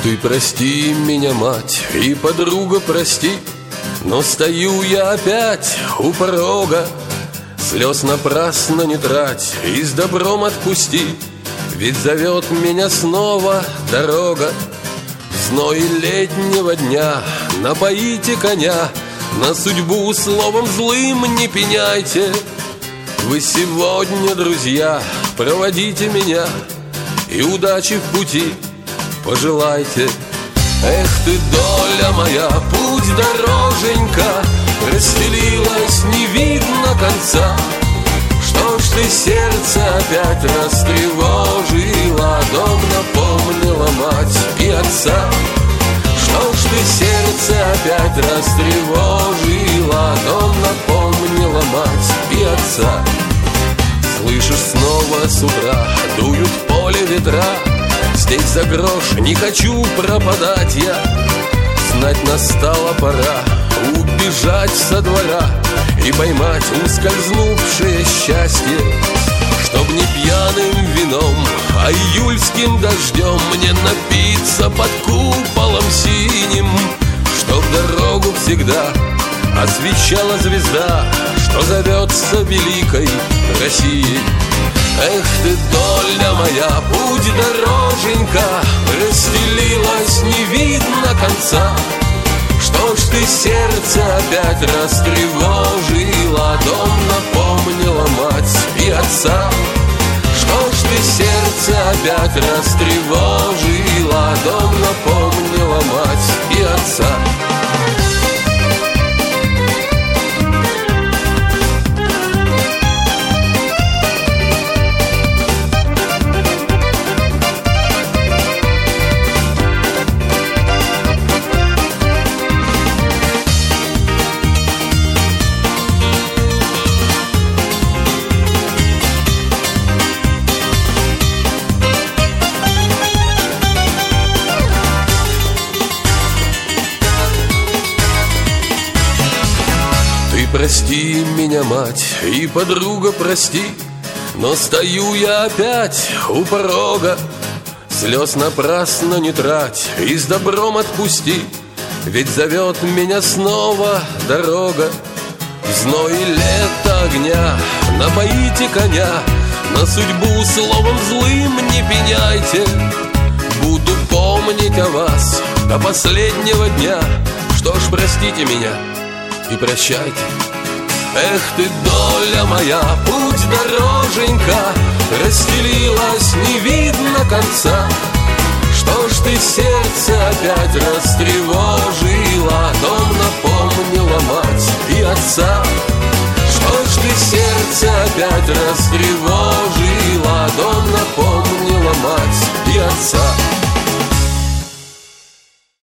ты прости меня, мать, и подруга, прости, но стою я опять у порога. Слез напрасно не трать и с добром отпусти, ведь зовет меня снова дорога. В зной летнего дня напоите коня, на судьбу словом злым не пеняйте. Вы сегодня, друзья, проводите меня и удачи в пути пожелайте. Эх ты, доля моя, путь дороженька, расстелилась, не видно конца. Что ж ты сердце опять растревожила, дом напомнила мать и отца. Что ж ты сердце опять растревожила, дом напомнила мать и отца. Слышишь, снова с утра дуют в поле ветра, здесь за грош не хочу пропадать я. Знать настала пора убежать со двора и поймать ускользнувшее счастье. Чтоб не пьяным вином, а июльским дождем мне напиться под куполом синим. Чтоб дорогу всегда освещала звезда, что зовется великой Россией. Эх ты, доля моя, путь дороженька, расстелилась, не видно конца. Что ж ты сердце опять растревожила, дом напомнила мать и отца. Что ж ты сердце опять растревожила, дом напомнила мать и отца. Прости меня, мать, и подруга, прости, но стою я опять у порога. Слез напрасно не трать и с добром отпусти, ведь зовет меня снова дорога. В зной лета огня напоите коня, на судьбу словом злым не пеняйте. Буду помнить о вас до последнего дня. Что ж, простите меня и прощайте. Эх ты, доля моя, путь дороженька, расстелилась, не видно конца. Что ж ты сердце опять растревожила, дом напомнила мать и отца. Что ж ты сердце опять растревожила,